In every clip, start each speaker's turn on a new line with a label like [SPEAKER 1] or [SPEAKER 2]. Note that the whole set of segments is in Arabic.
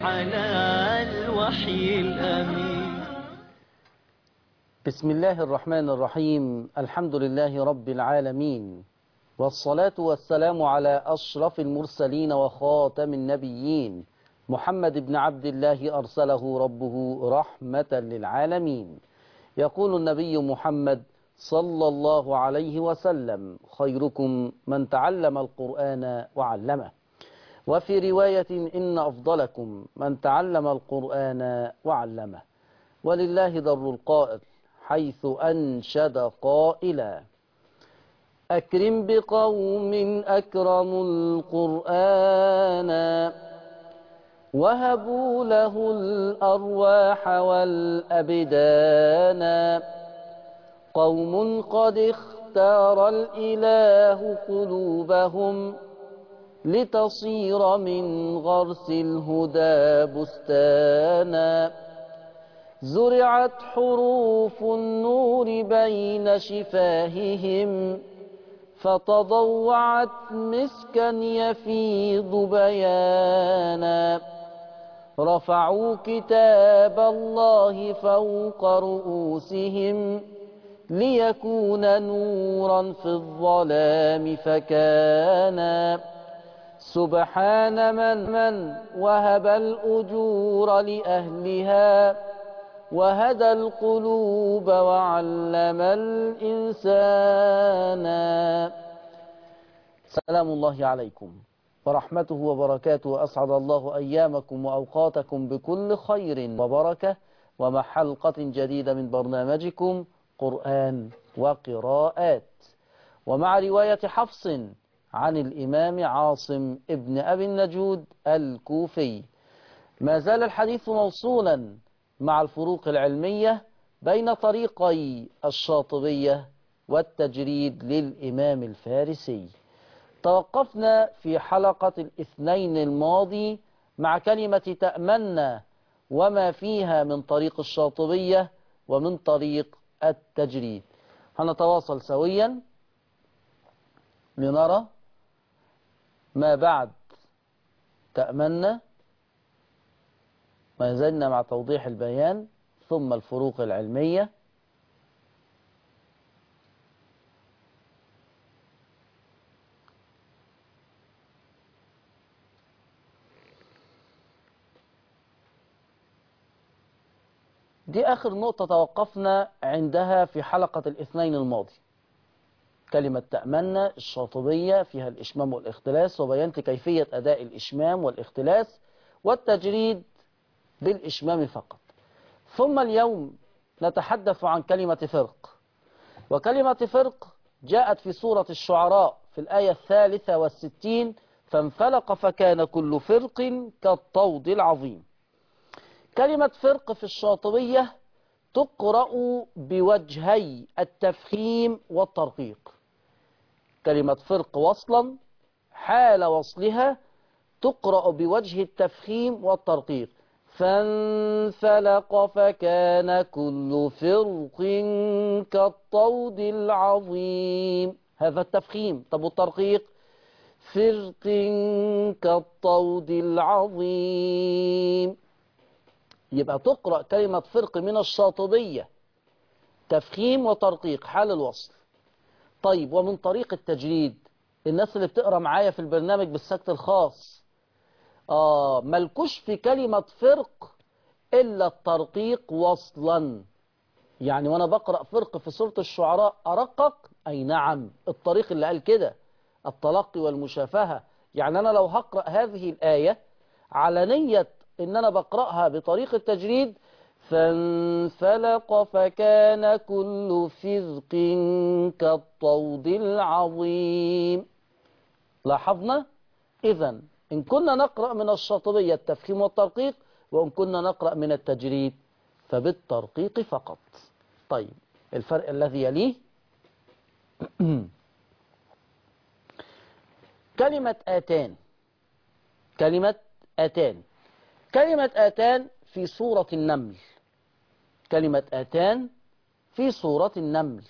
[SPEAKER 1] على الوحي الأمين.
[SPEAKER 2] بسم الله الرحمن الرحيم. الحمد لله رب العالمين، والصلاة والسلام على أشرف المرسلين وخاتم النبيين، محمد بن عبد الله أرسله ربه رحمة للعالمين. يقول النبي محمد صلى الله عليه وسلم: خيركم من تعلم القرآن وعلمه. وفي رواية: إن أفضلكم من تعلم القرآن وعلمه. ولله در القائل حيث أنشد قائلا: أكرم بقوم أكرموا القرآن وهبوا له الأرواح والأبدان. قوم قد اختار الإله قلوبهم لتصير من غرس الهدى بستانا. زرعت حروف النور بين شفاههم فتضوعت مسكا يفيض بيانا. رفعوا كتاب الله فوق رؤوسهم ليكون نورا في الظلام فكانا. سبحان من وهب الأجور لأهلها وهدى القلوب وعلم الإنسان. سلام الله عليكم ورحمته وبركاته. أسعد الله أيامكم وأوقاتكم بكل خير وبركة، ومع حلقة جديدة من برنامجكم قرآن وقراءات، ومع رواية حفص عن الإمام عاصم ابن أبي النجود الكوفي. ما زال الحديث موصولا مع الفروق العلمية بين طريقي الشاطبية والتجريد للإمام الفارسي. توقفنا في حلقة الاثنين الماضي مع كلمة تأمنا وما فيها من طريق الشاطبية ومن طريق التجريد. هنتواصل سويا لنرى ما بعد تأمنا. ما زلنا مع توضيح البيان ثم الفروق العلمية. دي آخر نقطة توقفنا عندها في حلقة الاثنين الماضي. كلمة تأمنا الشاطبية فيها الإشمام والاختلاس، وبينت كيفية أداء الإشمام والاختلاس، والتجريد بالإشمام فقط. ثم اليوم نتحدث عن كلمة فرق. وكلمة فرق جاءت في سورة الشعراء في الآية 63: فانفلق فكان كل فرق كالطود العظيم. كلمة فرق في الشاطبية تقرأ بوجهي التفخيم والترقيق. كلمة فرق وصلا حال وصلها تقرأ بوجه التفخيم والترقيق: فانفلق فكان كل فرق كالطود العظيم. هذا التفخيم. طب والترقيق: فرق كالطود العظيم. يبقى تقرأ كلمة فرق من الشاطبية تفخيم وترقيق حال الوصل. طيب، ومن طريق التجريد، الناس اللي بتقرأ معايا في البرنامج بالسكت الخاص ملكوش في كلمة فرق إلا الترقيق وصلا. يعني وأنا بقرأ فرق في سورة الشعراء أرقق؟ أي نعم، الطريق اللي قال كده التلقي والمشافهة. يعني أنا لو هقرأ هذه الآية على نية إن أنا بقرأها بطريق التجريد: فانفلق فكان كل فرق كالطود العظيم. لاحظنا؟ إذن إن كنا نقرأ من الشاطبية التفخيم والترقيق، وإن كنا نقرأ من التجريد فبالترقيق فقط. طيب، الفرق الذي يليه كلمة آتان. كلمة آتان. كلمة آتان في سورة النمل. كلمة آتان في سورة النمل.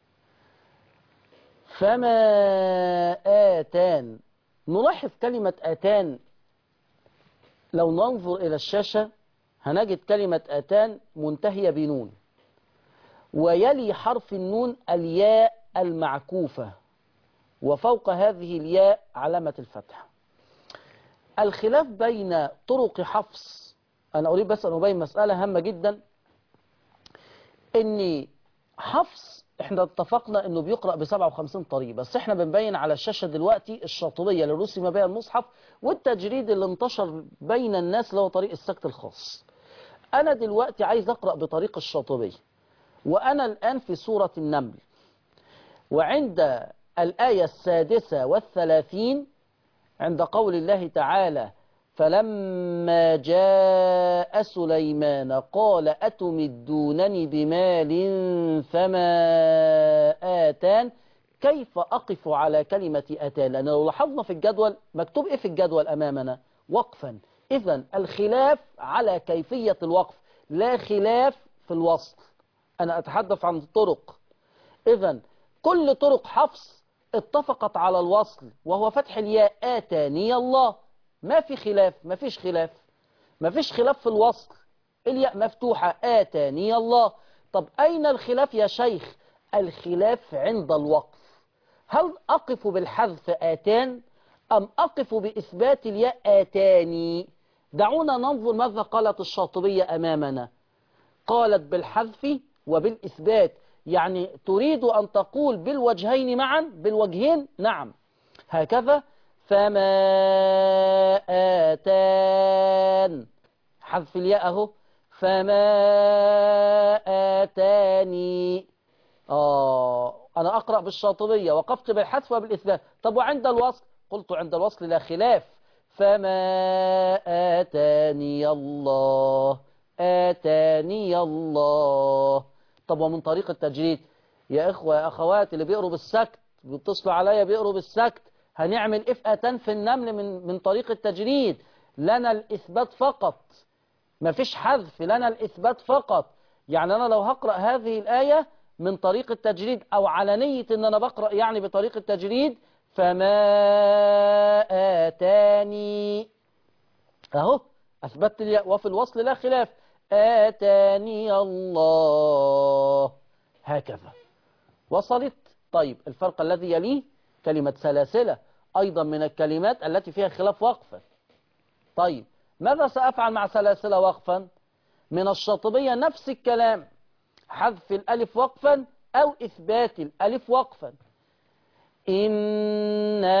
[SPEAKER 2] فما آتان. نلاحظ كلمة آتان لو ننظر إلى الشاشة هنجد كلمة آتان منتهية بنون، ويلي حرف النون الياء المعكوفة، وفوق هذه الياء علامة الفتح. الخلاف بين طرق حفص، أنا أريد بس أن أبين مسألة هامة جدا، إن حفص إحنا اتفقنا إنه بيقرأ ب57 طريقة، بس إحنا بنبين على الشاشة دلوقتي الشاطبية اللي رسم بها المصحف والتجريد اللي انتشر بين الناس اللي هو طريق السكت الخاص. أنا دلوقتي عايز أقرأ بطريق الشاطبية، وأنا الآن في سورة النمل، وعند الآية 36 عند قول الله تعالى: فلما جاء سليمان قال أتمدونني بمال فما آتان، كيف أقف على كلمة آتان؟ لأن لو لاحظنا في الجدول مكتوب إيه في الجدول أمامنا؟ وقفا. إذن الخلاف على كيفية الوقف، لا خلاف في الوصل. أنا أتحدث عن الطرق. إذن كل طرق حفص اتفقت على الوصل، وهو فتح الياء آتاني الله. ما في خلاف، ما فيش خلاف، ما فيش خلاف في الوصل، الياء مفتوحة آتاني الله. طب أين الخلاف يا شيخ؟ الخلاف عند الوقف. هل أقف بالحذف آتان أم أقف بإثبات الياء آتاني؟ دعونا ننظر ماذا قالت الشاطبية أمامنا. قالت بالحذف وبالإثبات، يعني تريد أن تقول بالوجهين معا، بالوجهين، نعم هكذا. فما آتان، حذف الياء اهو، فما آتاني. أنا أقرأ بالشاطبية وقفت بالحذف وبالإثبات. طب وعند الوصل؟ قلت عند الوصل لا خلاف، فما آتاني الله، آتاني الله. طب ومن طريق التجريد يا إخوة يا أخوات اللي بيقروا بالسكت، بيتصلوا عليا بيقروا بالسكت، هنعمل إفئتان في النمل من طريق التجريد. لنا الإثبات فقط، ما فيش حذف، لنا الإثبات فقط. يعني أنا لو هقرأ هذه الآية من طريق التجريد أو على نية أن أنا بقرأ يعني بطريق التجريد، فما آتاني أهو أثبت الياء، وفي الوصل لا خلاف، آتاني الله، هكذا وصلت. طيب الفرق الذي يليه كلمة سلاسلة، أيضا من الكلمات التي فيها خلاف وقفا. طيب ماذا سأفعل مع سلاسلة وقفا؟ من الشاطبية نفس الكلام، حذف الألف وقفا أو إثبات الألف وقفا. إنا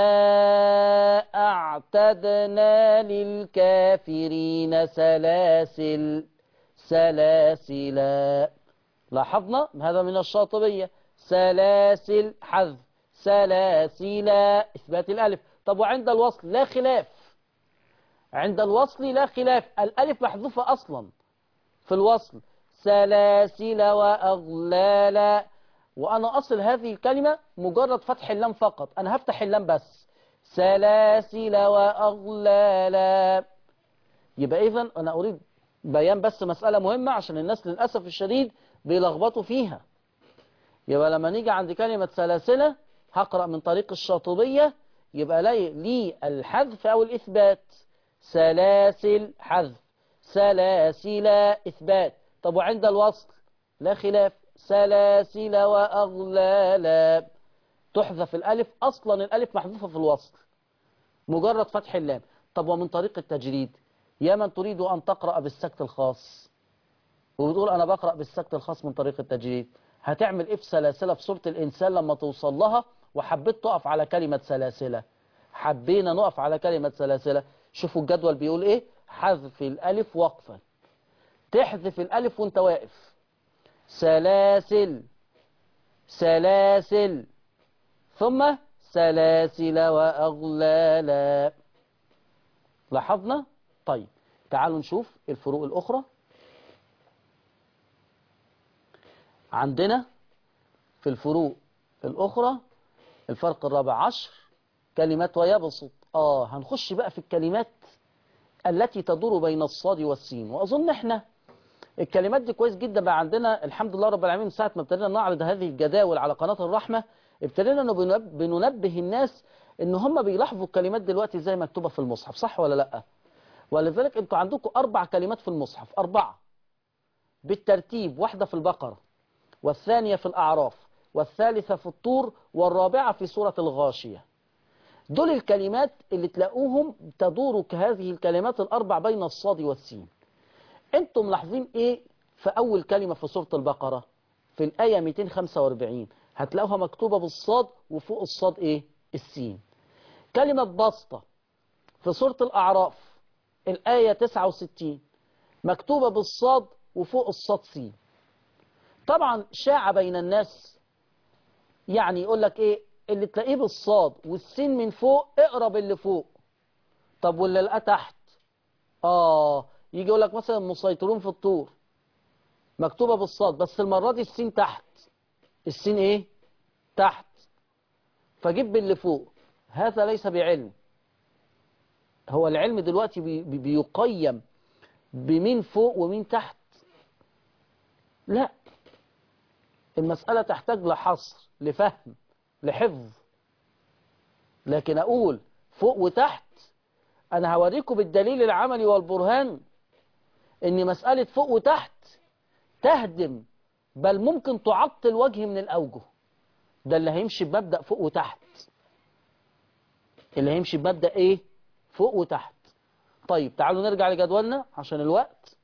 [SPEAKER 2] أعتدنا للكافرين سلاسل، سلاسلا. لاحظنا هذا من الشاطبية، سلاسل حذف، سلاسلا إثبات الألف. طب وعند الوصل لا خلاف، عند الوصل لا خلاف، الألف محذوفة أصلا في الوصل، سلاسل وأغلالا. وأنا أصل هذه الكلمة مجرد فتح اللام فقط، أنا هفتح اللام بس، سلاسل وأغلالا. يبقى إذن أنا أريد بيان بس مسألة مهمة عشان الناس للأسف الشديد بيلخبطوا فيها. يبقى لما نيجي عند كلمة سلاسلة هقرأ من طريق الشاطبية، يبقى لي الحذف أو الإثبات، سلاسل حذف، سلاسل إثبات. طب وعند الوصل لا خلاف، سلاسل وأغلالا، تحذف الألف، أصلا الألف محذوفة في الوصل، مجرد فتح اللام. طب ومن طريق التجريد، يا من تريد أن تقرأ بالسكت الخاص وبتقول أنا بقرأ بالسكت الخاص من طريق التجريد، هتعمل إيه في سلاسلة في سورة الإنسان لما توصل لها وحبيت تقف على كلمة سلاسلة؟ حبينا نقف على كلمة سلاسلة، شوفوا الجدول بيقول إيه، حذف الألف وقفا، تحذف الألف وانت واقف، سلاسل، سلاسل، ثم سلاسل وأغلالا. لاحظنا؟ طيب تعالوا نشوف الفروق الأخرى. عندنا في الفروق الأخرى الفرق الرابع عشر، كلمات ويبسط. هنخش بقى في الكلمات التي تدور بين الصاد والسين، وأظن احنا الكلمات دي كويس جدا بقى عندنا الحمد لله رب العالمين. من ساعة ما ابتدينا نعرض هذه الجداول على قناة الرحمة ابتدينا انه بننبه الناس ان هم بيلاحظوا الكلمات دلوقتي زي مكتوبة في المصحف، صح ولا لا؟ ولذلك انتوا عندكم 4 كلمات في المصحف، 4 بالترتيب، واحدة في البقرة، والثانية في الأعراف، والثالثة في الطور، والرابعة في سورة الغاشية. دول الكلمات اللي تلاقوهم تدور كهذه الكلمات ال4 بين الصاد والسين. انتم ملاحظين ايه في أول كلمة في سورة البقرة؟ في الآية 245 هتلاقوها مكتوبة بالصاد وفوق الصاد ايه؟ السين. كلمة بسطة في سورة الأعراف الآية 69 مكتوبة بالصاد وفوق الصاد سين. طبعا شاع بين الناس، يعني يقول لك ايه اللي تلاقيه بالصاد والسين من فوق اقرا باللي فوق. طب واللي لقاه تحت يجي يقول لك مثلا مسيطرون في الطور مكتوبة بالصاد بس المرة دي السين تحت. السين ايه؟ تحت. فجيب باللي فوق. هذا ليس بعلم. هو العلم دلوقتي بيقيم بمين فوق ومين تحت؟ لا، المسألة تحتاج لحصر، لفهم، لحفظ. لكن أقول فوق وتحت، أنا هوريكم بالدليل العملي والبرهان إن مسألة فوق وتحت تهدم بل ممكن تعطل وجه من الأوجه. ده اللي هيمشي بمبدأ فوق وتحت، اللي هيمشي بمبدأ إيه؟ فوق وتحت. طيب تعالوا نرجع لجدولنا عشان الوقت.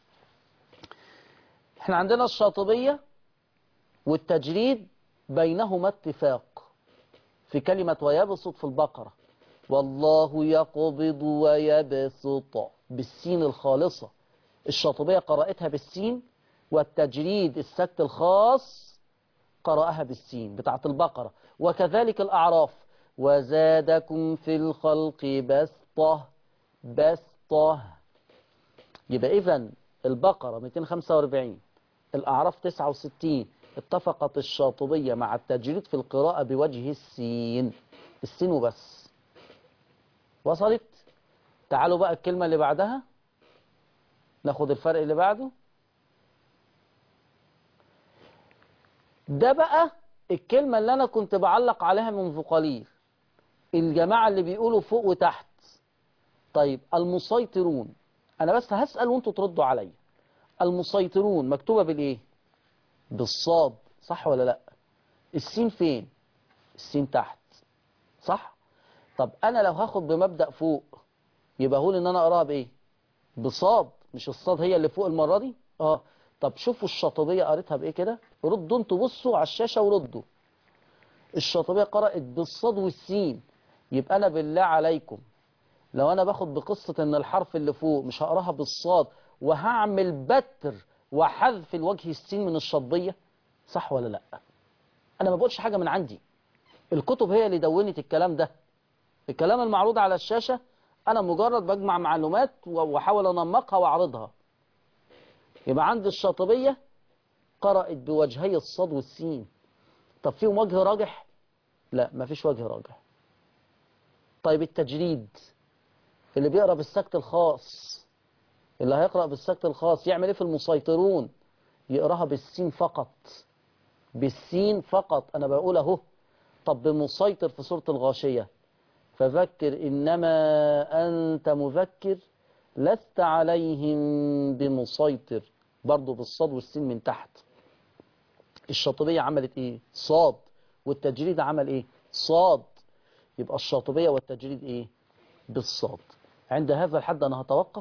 [SPEAKER 2] احنا عندنا الشاطبية والتجريد بينهما اتفاق في كلمة ويبسط في البقرة. والله يقبض ويبسط بالسين الخالصة. الشاطبية قرأتها بالسين، والتجريد السكت الخاص قرأها بالسين بتاعت البقرة. وكذلك الأعراف وزادكم في الخلق بسطة. بسطة. يبقى إذن البقرة 245 الأعراف 69 اتفقت الشاطبية مع التجريد في القراءة بوجه السين. السين وبس. وصلت؟ تعالوا بقى الكلمة اللي بعدها ناخد الفرق اللي بعده. ده بقى الكلمة اللي أنا كنت بعلق عليها منذ قليل، الجماعة اللي بيقولوا فوق وتحت. طيب المسيطرون، أنا بس هسأل وانتوا تردوا عليا. المسيطرون مكتوبة بالإيه؟ بالصاد، صح ولا لأ؟ السين فين؟ السين تحت، صح؟ طب أنا لو هاخد بمبدأ فوق يبقى هقول إن أنا أقراها بإيه؟ بصاد. مش الصاد هي اللي فوق المرة دي؟ طب شوفوا الشاطبية قريتها بإيه كده؟ ردوا انتوا، بصوا على الشاشة وردوا. الشاطبية قرأت بالصاد والسين. يبقى أنا بالله عليكم لو أنا باخد بقصة إن الحرف اللي فوق مش هقراها بالصاد وهعمل بتر وحذف الوجه السين من الشاطبية، صح ولا لأ؟ أنا ما بقولش حاجة من عندي، الكتب هي اللي دونت الكلام ده. الكلام المعروض على الشاشة أنا مجرد بجمع معلومات وأحاول أنمقها وأعرضها. يبقى عند الشاطبية قرأت بوجهي الصاد والسين. طب فيهم وجه راجح؟ لا، ما فيش وجه راجح. طيب التجريد اللي بيقرأ بالسكت الخاص، اللي هيقرأ بالسكت الخاص يعمل ايه في المسيطرون؟ يقراها بالسين فقط. بالسين فقط. أنا بقول أهو. طب بمسيطر في سورة الغاشية فذكر إنما أنت مذكر لست عليهم بمسيطر، برضو بالصاد والسين من تحت. الشاطبية عملت ايه؟ صاد. والتجريد عمل ايه؟ صاد. يبقى الشاطبية والتجريد ايه؟ بالصاد. عند هذا الحد انا هتوقف.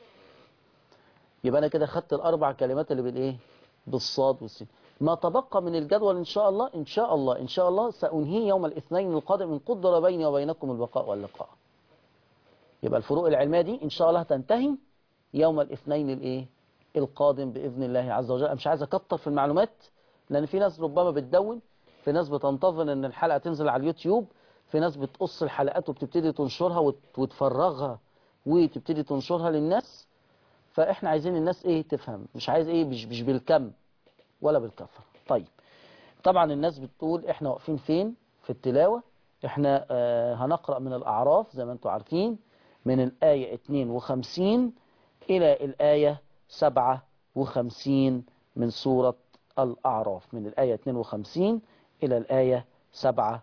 [SPEAKER 2] يبقى انا كده خدت الاربع كلمات اللي بالايه؟ بالصاد والسين. ما تبقى من الجدول ان شاء الله ان شاء الله ان شاء الله سأنهي يوم الاثنين القادم ان قدر بيني وبينكم البقاء واللقاء. يبقى الفروق العلمية دي ان شاء الله هتنتهي يوم الاثنين الايه؟ القادم باذن الله عز وجل. أنا مش عايز اكتر في المعلومات لان في ناس ربما بتدون، في ناس بتنتظر ان الحلقة تنزل على اليوتيوب، في ناس بتقص الحلقات وبتبتدي تنشرها وتفرغها وتبتدي تنشرها للناس. فاحنا عايزين الناس ايه؟ تفهم. مش عايز ايه؟ مش بالكم ولا بالكثرة. طيب طبعا الناس بتقول احنا واقفين فين في التلاوة. احنا هنقرأ من الأعراف زي ما انتم عارفين من الآية 52 إلى الآية 57 من سورة الأعراف. من الآية 52 إلى الآية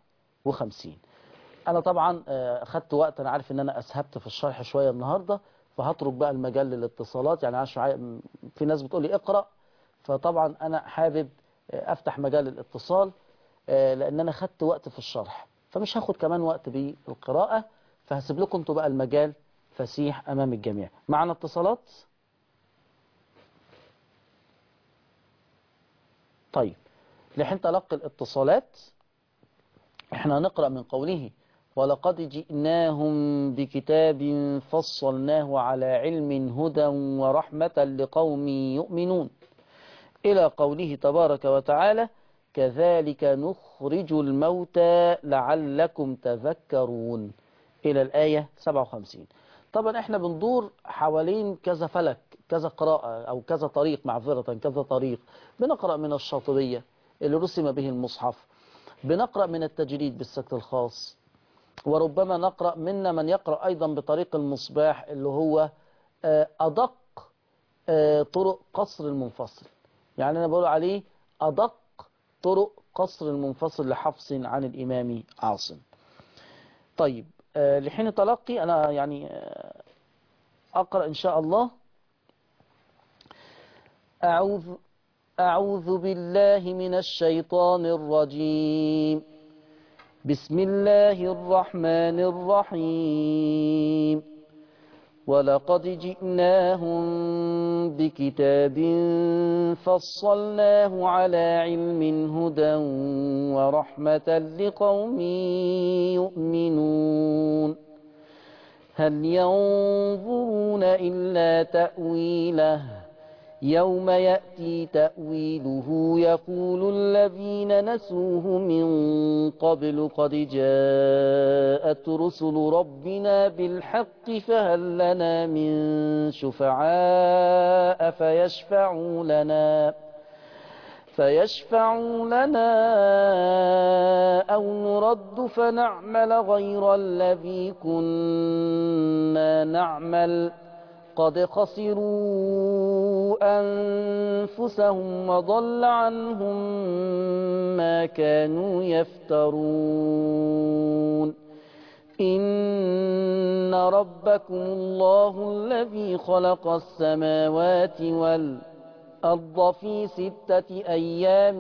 [SPEAKER 2] 57. أنا طبعا أخدت وقت، أنا عارف أن أنا أسهبت في الشرح شوية النهاردة، فهترك بقى المجال للاتصالات. يعني في ناس بتقول لي اقرأ، فطبعا أنا حابب أفتح مجال الاتصال، لأن أنا خدت وقت في الشرح، فمش هاخد كمان وقت بالقراءة، فهسيب لكم انتوا بقى المجال فسيح أمام الجميع. معنا اتصالات؟ طيب لحين تلقي الاتصالات احنا هنقرأ من قوله ولقد جئناهم بكتاب فصلناه على علم هدى ورحمة لقوم يؤمنون، إلى قوله تبارك وتعالى كذلك نخرج الموتى لعلكم تذكرون، إلى الآية 57. طبعا احنا بندور حوالين كذا فلك، كذا قراءة أو كذا طريق، معذرة كذا طريق. بنقرأ من الشاطبية اللي رسم به المصحف، بنقرأ من التجريد بالسكت الخاص، وربما نقرأ منا من يقرأ أيضا بطريق المصباح اللي هو أدق طرق قصر المنفصل. يعني أنا بقول عليه أدق طرق قصر المنفصل لحفص عن الإمام عاصم. طيب لحين تلقي أنا يعني أقرأ إن شاء الله. أعوذ بالله من الشيطان الرجيم. بسم الله الرحمن الرحيم. ولقد جئناهم بكتاب فصلناه على علم هدى ورحمة لقوم يؤمنون. هل ينظرون إلا تأويله يوم يأتي تأويله يقول الذين نسوه من قبل قد جاءت رسل ربنا بالحق فهل لنا من شفعاء فيشفعوا لنا أو نرد فنعمل غير الذي كنا نعمل قد خسروا أنفسهم وضل عنهم ما كانوا يفترون. إن ربكم الله الذي خلق السماوات والأرض في 6 أيام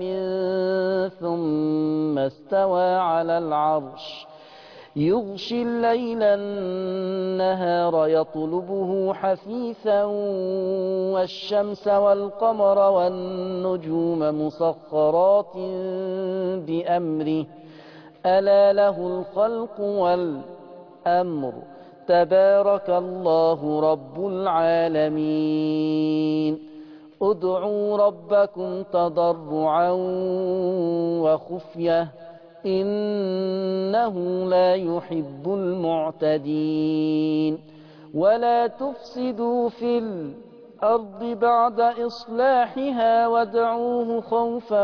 [SPEAKER 2] ثم استوى على العرش يغشي الليل النهار يطلبه حثيثا والشمس والقمر والنجوم مسخرات بأمره ألا له الخلق والأمر تبارك الله رب العالمين. ادعوا ربكم تضرعا وخفية إنه لا يحب المعتدين. ولا تفسدوا في الأرض بعد إصلاحها وادعوه خوفا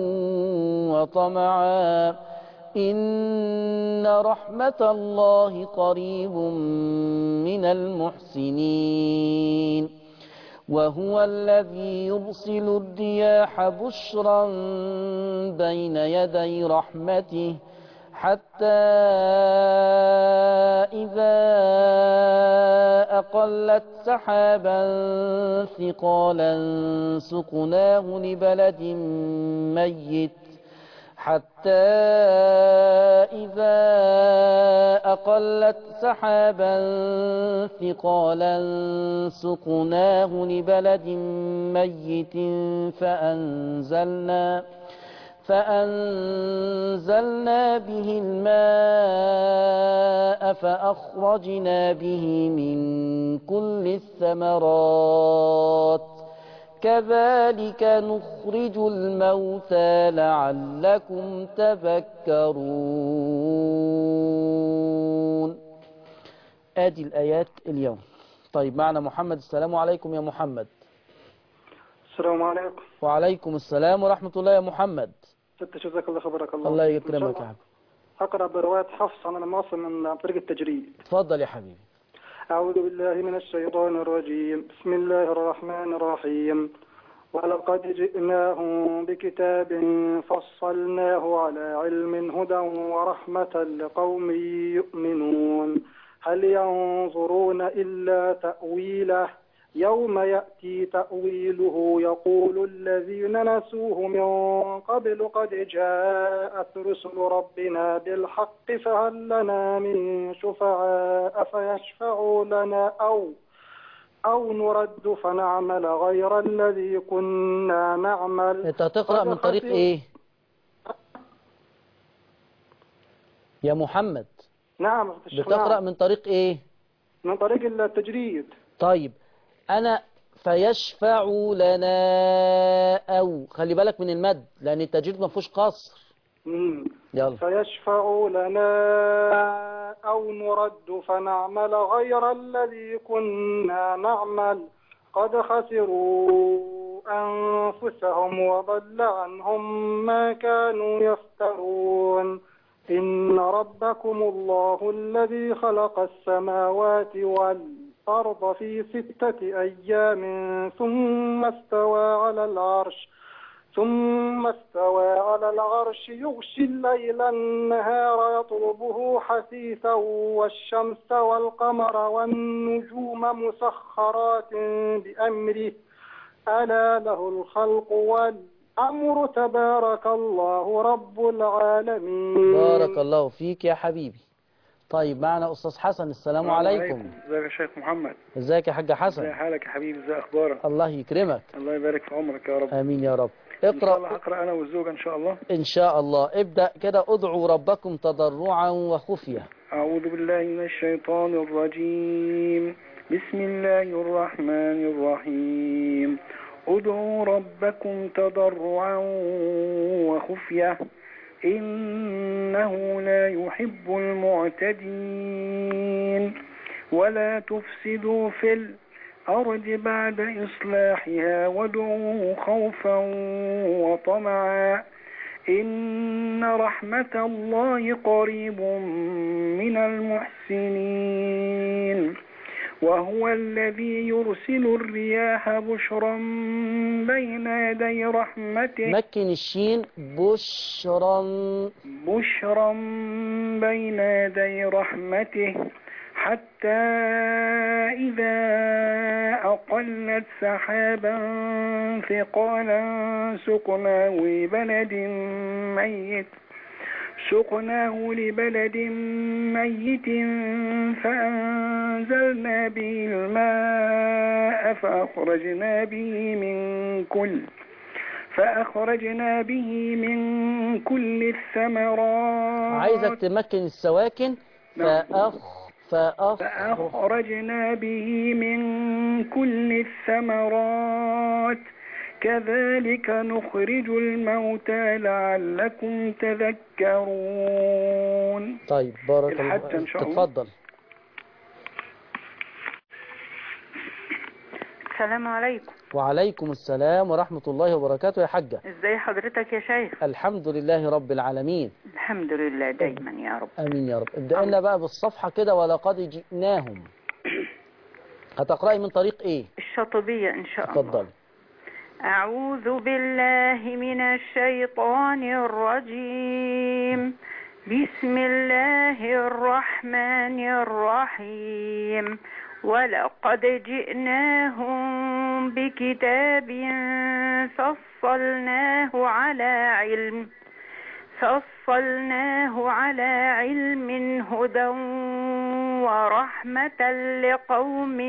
[SPEAKER 2] وطمعا إن رحمة الله قريب من المحسنين. وهو الذي يرسل الرياح بشرا بين يدي رحمته حتى إذا أقلت سحابا ثقالا سقناه لبلد ميت فأنزلنا به الماء فأخرجنا به من كل الثمرات كذلك نخرج الموتى لعلكم تذكرون. آدي الآيات اليوم. طيب معنا محمد. السلام عليكم يا محمد.
[SPEAKER 3] السلام عليكم.
[SPEAKER 2] وعليكم السلام ورحمة الله يا محمد.
[SPEAKER 3] جزاك الله خبرك الله.
[SPEAKER 2] الله يكرمك يا حبيبي.
[SPEAKER 3] أقرأ برواية حفص عن المواصل من طريق التجريد.
[SPEAKER 2] تفضل يا حبيبي.
[SPEAKER 3] أعوذ بالله من الشيطان الرجيم. بسم الله الرحمن الرحيم. ولقد جئناهم بكتاب فصلناه على علم هدى ورحمة لقوم يؤمنون. هل ينظرون إلا تأويله يوم يأتي تأويله يقول الذين نسوه من قبل قد جاءت رسل ربنا بالحق فهل لنا من شفعاء فيشفعوا لنا أو نرد فنعمل غير الذي كنا نعمل.
[SPEAKER 2] انت هتقرأ من طريق ايه يا محمد؟
[SPEAKER 3] نعم
[SPEAKER 2] بتقرأ من طريق ايه؟
[SPEAKER 3] من طريق التجريد.
[SPEAKER 2] طيب أنا فيشفعوا لنا أو خلي بالك من المد لأن التجريد ما فيهوش قصر. يلا.
[SPEAKER 3] فيشفعوا لنا أو نرد فنعمل غير الذي كنا نعمل قد خسروا أنفسهم وضل عنهم ما كانوا يفترون. إن ربكم الله الذي خلق السماوات والأرض في 6 أيام ثم استوى على العرش يغشي الليل النهار يطلبه حثيثا والشمس والقمر والنجوم مسخرات بأمره ألا له الخلق والأمر تبارك الله رب العالمين.
[SPEAKER 2] بارك الله فيك يا حبيبي. طيب معنا أستاذ حسن. السلام عليكم.
[SPEAKER 4] ازيك يا شيخ محمد؟
[SPEAKER 2] ازيك يا حاج حسن؟
[SPEAKER 4] ازي حالك يا حبيبي؟ ازي اخبارك؟
[SPEAKER 2] الله يكرمك.
[SPEAKER 4] الله يبارك في عمرك يا رب.
[SPEAKER 2] امين يا رب.
[SPEAKER 4] ان شاء الله هقرا انا والزوجه ان شاء الله.
[SPEAKER 2] ان شاء الله. ابدأ كده. ادعوا ربكم تضرعا وخفية.
[SPEAKER 4] اعوذ بالله من الشيطان الرجيم. بسم الله الرحمن الرحيم. ادعوا ربكم تضرعا وخفية إنه لا يحب المعتدين ولا تفسدوا في الأرض بعد إصلاحها وادعوه خوفا وطمعا إن رحمة الله قريب من المحسنين وهو الذي يرسل الرياح بشرا بين يدي رحمته.
[SPEAKER 2] مكن الشين. بشرا
[SPEAKER 4] بين يدي رحمته حتى إذا أقلت سحابا ثقالا سقناه لبلد ميت فأنزلنا به الماء فأخرجنا به من كل الثمرات.
[SPEAKER 2] عايزك تمكن السواكن.
[SPEAKER 4] فأخرجنا به من كل الثمرات كذلك نخرج الموتى لعلكم تذكرون.
[SPEAKER 2] طيب بارك الله. تفضل.
[SPEAKER 5] السلام عليكم.
[SPEAKER 2] وعليكم السلام ورحمة الله وبركاته يا حجة.
[SPEAKER 5] ازاي حضرتك يا شيخ؟
[SPEAKER 2] الحمد لله رب العالمين.
[SPEAKER 5] الحمد لله دايما يا رب.
[SPEAKER 2] امين يا رب. ابدأ لنا بقى بالصفحة كده. ولقد جئناهم. هتقرأي من طريق ايه؟
[SPEAKER 5] الشاطبية ان شاء الله.
[SPEAKER 2] تفضل.
[SPEAKER 5] أعوذ بالله من الشيطان الرجيم. بسم الله الرحمن الرحيم. ولقد جئناهم بكتاب فصلناه على علم هدى ورحمة لقوم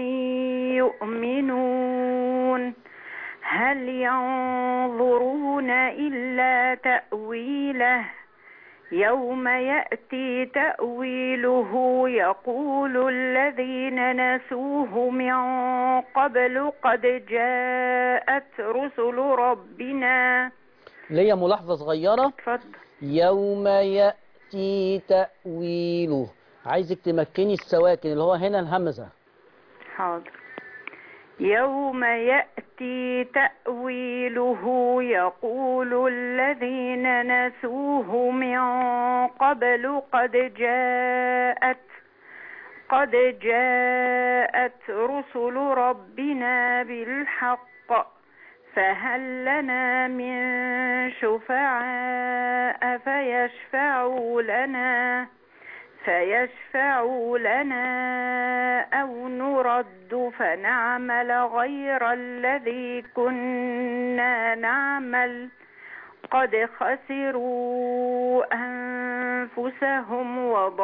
[SPEAKER 5] يؤمنون. هل ينظرون إلا تأويله يوم يأتي تأويله يقول الذين نسوه من قبل قد جاءت رسل ربنا.
[SPEAKER 2] ليا ملاحظة صغيرة.
[SPEAKER 5] اتفضل.
[SPEAKER 2] يوم يأتي تأويله. عايزك تمكني السواكن اللي هو هنا الهمزة.
[SPEAKER 5] حاضر. يوم يأتي تأويله يقول الذين نسوه من قبل قد جاءت رسل ربنا بالحق فهل لنا من شفعاء فيشفعوا لنا أو نرد فنعمل غير الذي كنا نعمل قد خسروا أنفسهم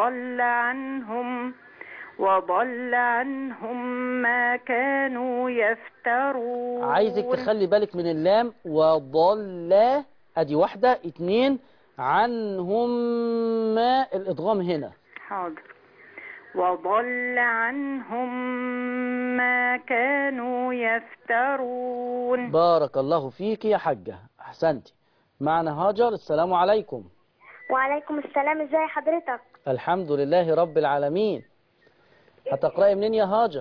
[SPEAKER 5] وضل عنهم ما كانوا يفترون.
[SPEAKER 2] عايزك تخلي بالك من اللام. وضل، ادي واحدة. 2 عنهم ما الادغام هنا.
[SPEAKER 5] حاضر. وضل عنهم ما كانوا يفترون.
[SPEAKER 2] بارك الله فيك يا حاجة، احسنتي. معنا هاجر. السلام عليكم.
[SPEAKER 6] وعليكم السلام، ازاي حضرتك؟
[SPEAKER 2] الحمد لله رب العالمين. هتقرأي منين يا هاجر؟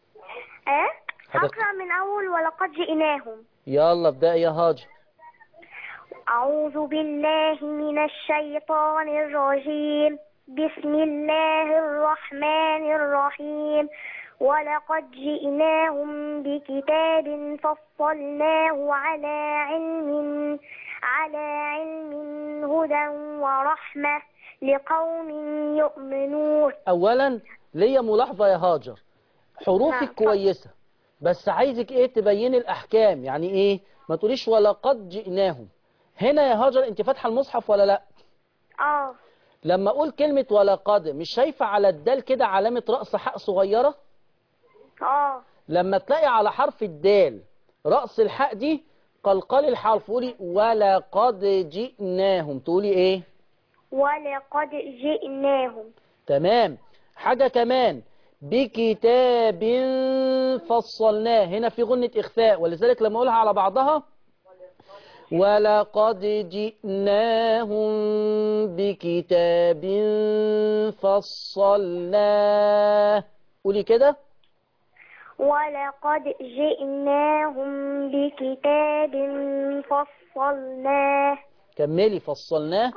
[SPEAKER 6] هقرأ من أول ولقد جئناهم.
[SPEAKER 2] يلا ابدأي يا هاجر.
[SPEAKER 6] أعوذ بالله من الشيطان الرجيم. بسم الله الرحمن الرحيم. ولقد جئناهم بكتاب فصلناه على علم هدى ورحمة لقوم يؤمنون.
[SPEAKER 2] أولا ليا ملاحظة يا هاجر، حروفك كويسة بس عايزك ايه تبين الأحكام. يعني ايه؟ ما تقوليش ولقد جئناهم. هنا يا هاجر انت فاتحة المصحف ولا لا؟ لما اقول كلمة ولقد مش شايفة على الدال كده علامة رأس حاء صغيرة؟ لما تلاقي على حرف الدال رأس الحاء دي قلقل الحرف، تقولي ولقد جئناهم. تقولي ايه؟
[SPEAKER 6] ولقد جئناهم.
[SPEAKER 2] تمام. حاجة كمان، بكتاب فصلناه. هنا في غنة إخفاء، ولذلك لما أقولها على بعضها ولقد جئناهم بكتاب فصلناه. قولي كده.
[SPEAKER 6] ولقد جئناهم بكتاب فصلناه.
[SPEAKER 2] كملي. فصلناه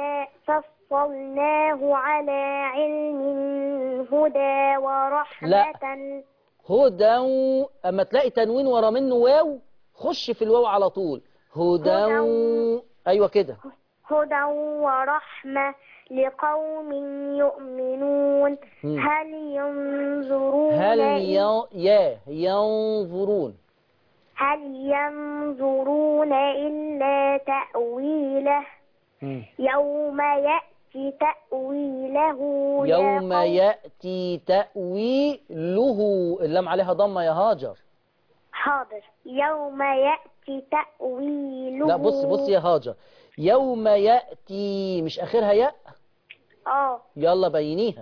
[SPEAKER 6] على علم هدى ورحمة.
[SPEAKER 2] لا، هدى اما تلاقي تنوين ورا منه واو خش في الواو على طول. هدى. ايوه كده.
[SPEAKER 6] هدى ورحمة لقوم يؤمنون. هل ينظرون إلا تأويله يوم يأتي
[SPEAKER 2] تأويله. اللام عليها ضمة يا هاجر.
[SPEAKER 6] حاضر. يوم يأتي تأويله.
[SPEAKER 2] لا بص يا هاجر، يوم يأتي مش آخرها ياء؟ يلا بينيها.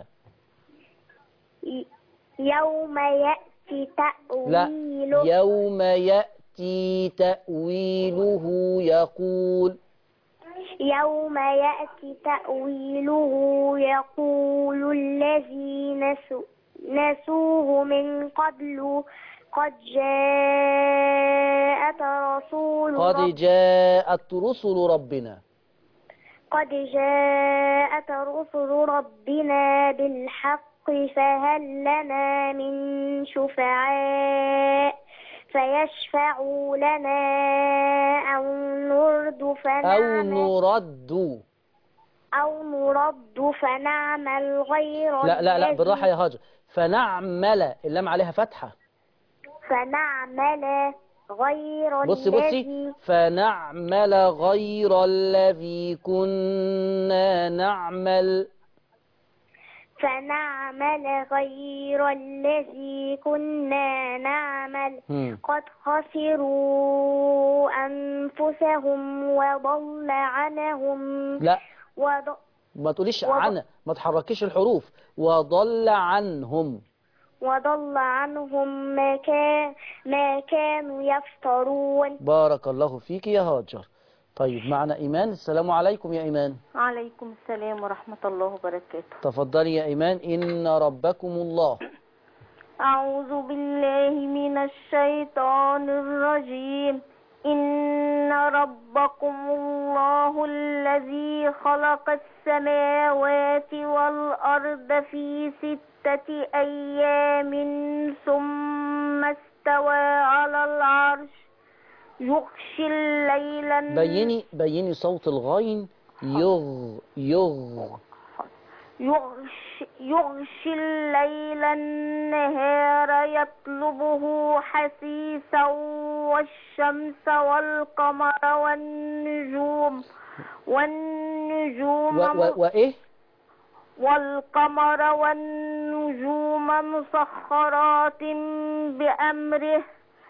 [SPEAKER 6] يوم يأتي تأويله.
[SPEAKER 2] لا، يوم يأتي تأويله يقول.
[SPEAKER 6] يوم يأتي تأويله يقول الذي نسوه من قبل قد جاءت رسل ربنا بالحق فهل لنا من شفعاء فيشفعوا لنا أو نرد فنعمل غير
[SPEAKER 2] لا بالراحة يا هاجر. فنعمل، اللام عليها فتحة.
[SPEAKER 6] فنعمل غير
[SPEAKER 2] بصي فنعمل غير الذي كنا نعمل.
[SPEAKER 6] قد خسروا أنفسهم وضل عنهم.
[SPEAKER 2] لا ما تقوليش عن، ما تحركيش الحروف. وضل عنهم
[SPEAKER 6] ما كانوا يفترون.
[SPEAKER 2] بارك الله فيك يا هاجر. طيب معنا إيمان. السلام عليكم يا إيمان.
[SPEAKER 7] وعليكم السلام ورحمة الله وبركاته.
[SPEAKER 2] تفضلي يا إيمان. إن ربكم الله.
[SPEAKER 7] أعوذ بالله من الشيطان الرجيم. إن ربكم الله الذي خلق السماوات والأرض في 6 أيام ثم استوى على العرش يغشي الليل.
[SPEAKER 2] بيني صوت الغين. يغ
[SPEAKER 7] يغشي الليل النهار يطلبه حثيثا والشمس والقمر والنجوم
[SPEAKER 2] وإيه؟
[SPEAKER 7] والقمر والنجوم مسخرات بأمره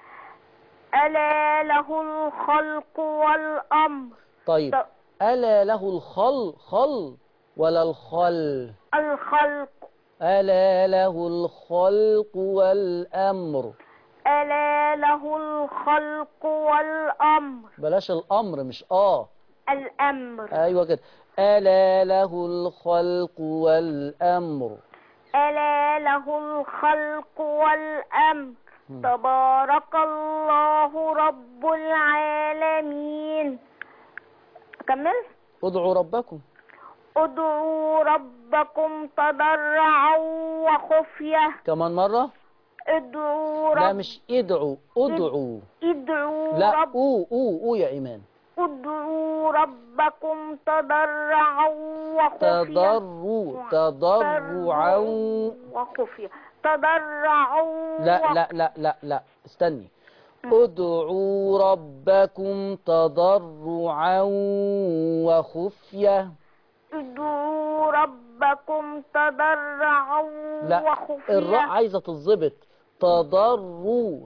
[SPEAKER 7] ألا له الخلق والأمر.
[SPEAKER 2] طيب ألا له خل ولا الخل؟
[SPEAKER 7] الخلق.
[SPEAKER 2] ألا له الخلق والأمر.
[SPEAKER 7] ألا له الخلق والأمر.
[SPEAKER 2] بلاش الأمر، مش
[SPEAKER 7] الأمر.
[SPEAKER 2] أيوة كده. ألا له الخلق والأمر.
[SPEAKER 7] ألا له الخلق والأمر. تبارك الله رب العالمين. كمل.
[SPEAKER 2] ادعوا ربكم.
[SPEAKER 7] ادعوا ربكم تضرعا وخفية.
[SPEAKER 2] كمان مرة.
[SPEAKER 7] ادعوا
[SPEAKER 2] لا مش ادعوا، ادعوا.
[SPEAKER 7] ادعوا
[SPEAKER 2] لا او يا إيمان.
[SPEAKER 7] ادعوا ربكم تضرعا وخفية.
[SPEAKER 2] تضرعا
[SPEAKER 7] وخفية. تضرعا.
[SPEAKER 2] لا استني. ادعوا ربكم تضرعا وخفية.
[SPEAKER 7] ادعوا ربكم تضرعا وخفية.
[SPEAKER 2] لا الراء عايزة تتظبط. تضرعوا.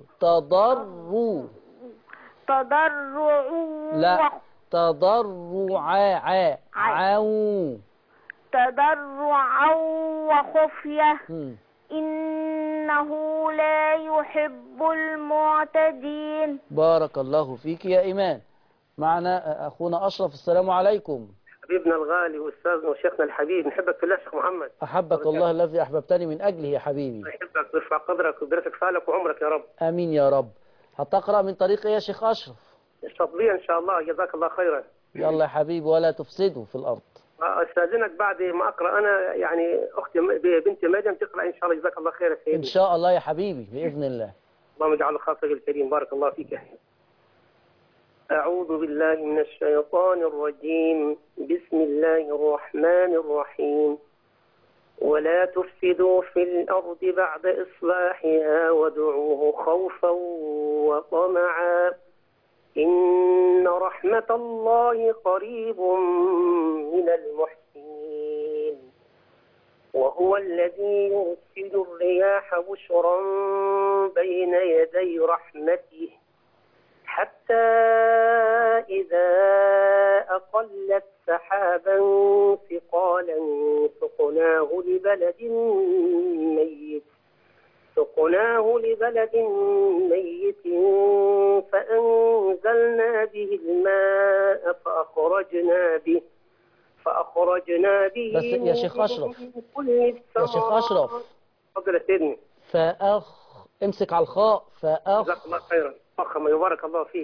[SPEAKER 2] لا تضرعا
[SPEAKER 7] تضرعا وخفية. إنه لا يحب المعتدين.
[SPEAKER 2] بارك الله فيك يا إيمان. معنا أخونا أشرف. السلام عليكم.
[SPEAKER 8] حبيبنا الغالي وأستاذنا وشيخنا الحبيب، نحبك في الله شيخ محمد.
[SPEAKER 2] أحبك الله الذي أحببتني من أجله يا حبيبي.
[SPEAKER 8] أحبك ويرفع قدرك ويبارك في عمرك وعمرك يا رب.
[SPEAKER 2] آمين يا رب. هتقرأ من طريق إيه يا شيخ أشرف؟
[SPEAKER 8] التطبيع إن شاء الله. جزاك الله خيرا.
[SPEAKER 2] يلا يا حبيبي ولا تفسدوا في الأرض.
[SPEAKER 8] استاذنك بعد ما اقرا انا، يعني اختي بنتي مريم تقرا ان شاء الله. جزاك الله خير يا سيدي.
[SPEAKER 2] ان شاء الله يا حبيبي باذن الله.
[SPEAKER 8] اللهم اجعله خاصك الكريم. بارك الله فيك. اعوذ بالله من الشيطان الرجيم. بسم الله الرحمن الرحيم. ولا تفسدوا في الارض بعد اصلاحها وادعوه خوفا وطمعا إن رحمة الله قريب من المحسنين. وهو الذي يرسل الرياح بشرا بين يدي رحمته حتى إذا أقلت سحابا ثقالا سقناه لبلد ميت فأنزلنا به الماء فأخرجنا به
[SPEAKER 2] بس يا شيخ أشرف
[SPEAKER 8] اتفضل يا سيدنا.
[SPEAKER 2] امسك على الخاء.
[SPEAKER 8] جزاك الله خيرا. يبارك الله فيك.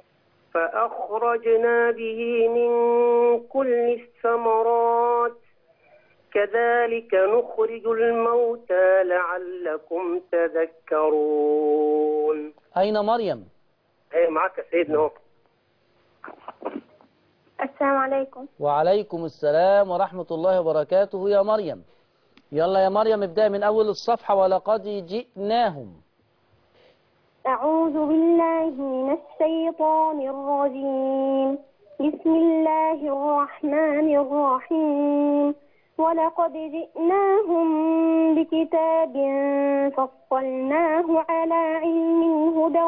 [SPEAKER 8] فأخرجنا به من كل الثمرات كذلك نخرج الموتى لعلكم تذكرون.
[SPEAKER 2] أين مريم؟
[SPEAKER 8] معك يا سيدنا.
[SPEAKER 6] السلام عليكم.
[SPEAKER 2] وعليكم السلام ورحمة الله وبركاته يا مريم. يلا يا مريم ابدأ من أول الصفحة. ولقد جئناهم.
[SPEAKER 6] أعوذ بالله من الشيطان الرجيم. بسم الله الرحمن الرحيم. ولقد جئناهم بكتاب فصلناه على علم هدى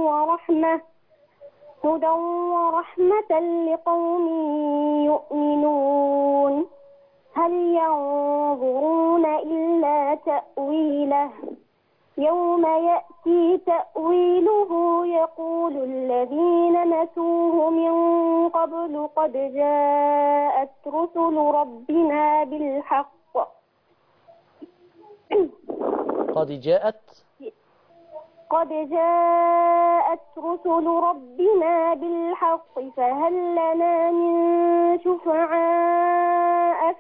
[SPEAKER 6] ورحمة لقوم يؤمنون. هل ينظرون إلا تأويله يوم يأتي تأويله يقول الذين نسوه من قبل قد جاءت رسل ربنا بالحق فهل لنا من شفعاء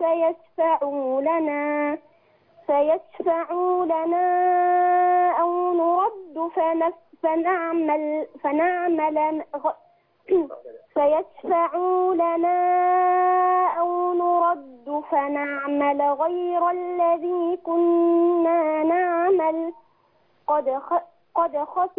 [SPEAKER 6] فيشفعوا لنا أو نرد فيشفعوا لنا أو نرد فنعمل غير الذي كنا نعمل قد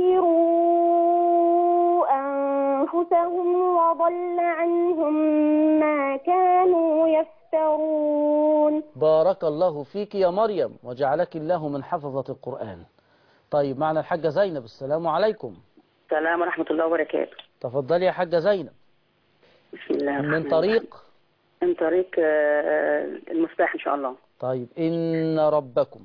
[SPEAKER 6] خسروا أنفسهم وضل عنهم ما كانوا يفترون.
[SPEAKER 2] بارك الله فيك يا مريم وجعلك الله من حفظة القرآن. طيب معنا الحاجة زينب. السلام عليكم.
[SPEAKER 9] السلام ورحمة الله وبركاته.
[SPEAKER 2] تفضلي يا حاجة زينب.
[SPEAKER 9] بسم الله الرحمن
[SPEAKER 2] من طريق
[SPEAKER 9] من طريق المفتاح إن شاء الله.
[SPEAKER 2] طيب إن ربكم